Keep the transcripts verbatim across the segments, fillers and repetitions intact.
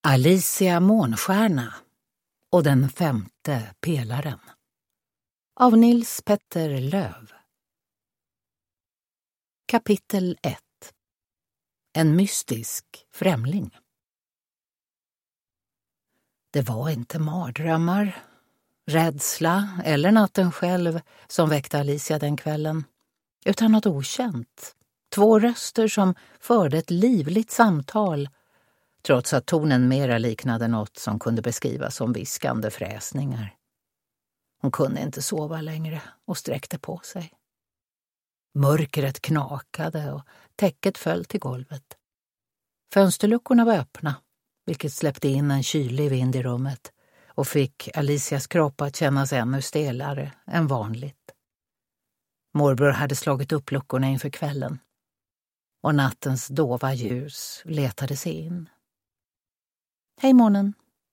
Alicia Månstjärna och den femte pelaren av Nils Petter Löv. Kapitel ett. En mystisk främling. Det var inte mardrömmar, rädsla eller natten själv som väckte Alicia den kvällen, utan något okänt. Två röster som förde ett livligt samtal, trots att tonen mera liknade något som kunde beskrivas som viskande fräsningar. Hon kunde inte sova längre och sträckte på sig. Mörkret knakade och täcket föll till golvet. Fönsterluckorna var öppna, vilket släppte in en kylig vind i rummet och fick Alicias kropp att kännas ännu stelare än vanligt. Morbror hade slagit upp luckorna inför kvällen, och nattens dova ljus letade sig in. Hej månen.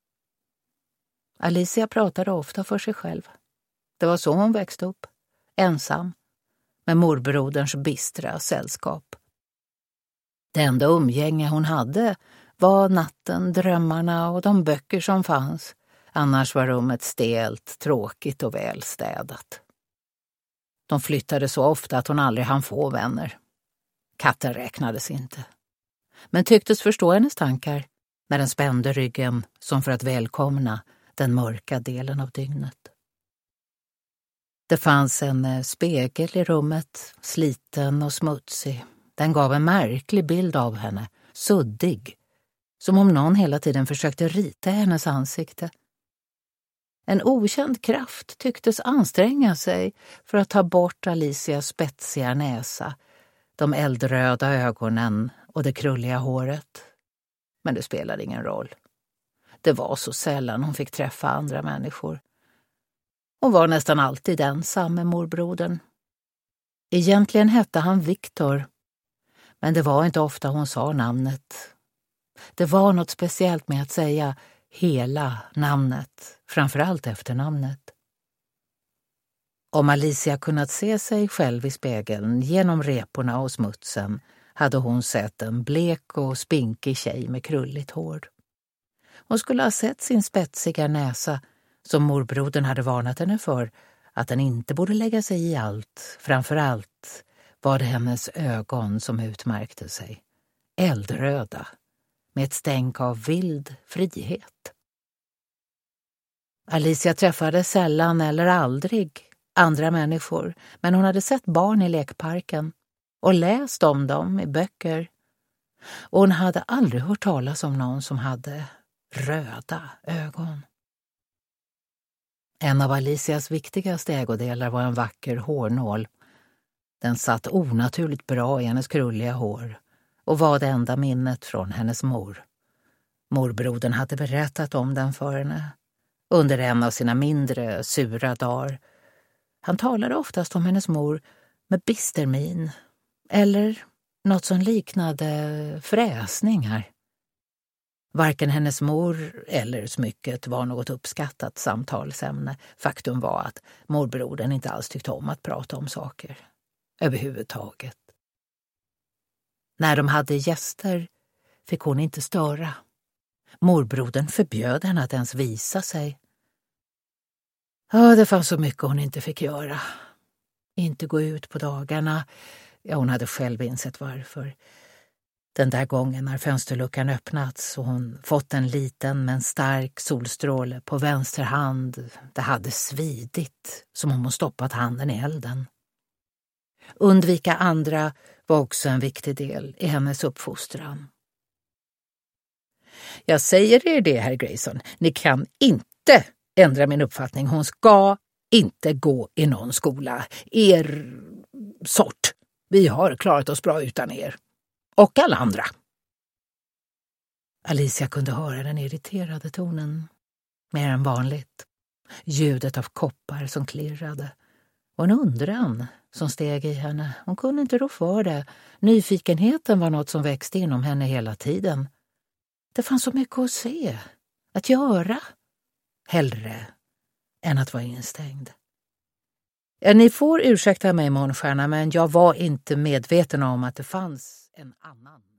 Alicia pratade ofta för sig själv. Det var så hon växte upp, ensam, med morbroderns bistra sällskap. Det enda umgänge hon hade var natten, drömmarna och de böcker som fanns. Annars var rummet stelt, tråkigt och välstädat. De flyttade så ofta att hon aldrig hann få vänner. Katten räknades inte, men tycktes förstå hennes tankar när den spände ryggen som för att välkomna den mörka delen av dygnet. Det fanns en spegel i rummet, sliten och smutsig. Den gav en märklig bild av henne, suddig, som om någon hela tiden försökte rita hennes ansikte. En okänd kraft tycktes anstränga sig för att ta bort Alicias spetsiga näsa, de eldröda ögonen och det krulliga håret. Men det spelade ingen roll. Det var så sällan hon fick träffa andra människor. Hon var nästan alltid ensam med morbrodern. Egentligen hette han Viktor, men det var inte ofta hon sa namnet. Det var något speciellt med att säga hela namnet, framförallt efternamnet. Om Alicia kunnat se sig själv i spegeln genom reporna och smutsen hade hon sett en blek och spinkig tjej med krulligt hår. Hon skulle ha sett sin spetsiga näsa, som morbrodern hade varnat henne för, att den inte borde lägga sig i allt. Framförallt var det hennes ögon som utmärkte sig. Eldröda, med ett stänk av vild frihet. Alicia träffade sällan eller aldrig andra människor, men hon hade sett barn i lekparken och läst om dem i böcker. Och hon hade aldrig hört talas om någon som hade röda ögon. En av Alicias viktigaste ägodelar var en vacker hårnål. Den satt onaturligt bra i hennes krulliga hår och var det enda minnet från hennes mor. Morbrodern hade berättat om den för henne under en av sina mindre sura dagar. Han talade oftast om hennes mor med bister min, eller något som liknade fräsningar. Varken hennes mor eller smycket var något uppskattat samtalsämne. Faktum var att morbrodern inte alls tyckte om att prata om saker överhuvudtaget. När de hade gäster fick hon inte störa. Morbrodern förbjöd henne att ens visa sig. Ja, det fanns så mycket hon inte fick göra. Inte gå ut på dagarna. Ja, hon hade själv insett varför. Den där gången när fönsterluckan öppnats och hon fått en liten men stark solstråle på vänster hand. Det hade svidit, som om hon stoppat handen i elden. Undvika andra var också en viktig del i hennes uppfostran. Jag säger er det, herr Grayson. Ni kan inte ändra min uppfattning. Hon ska inte gå i någon skola. Er sort. Vi har klarat oss bra utan er. Och alla andra. Alicia kunde höra den irriterade tonen mer än vanligt. Ljudet av koppar som klirrade. Och en undran som steg i henne. Hon kunde inte rå för det. Nyfikenheten var något som växte inom henne hela tiden. Det fanns så mycket att se, att göra. Hellre än att vara instängd. Ja, ni får ursäkta mig, Månstjärna, men jag var inte medveten om att det fanns en annan.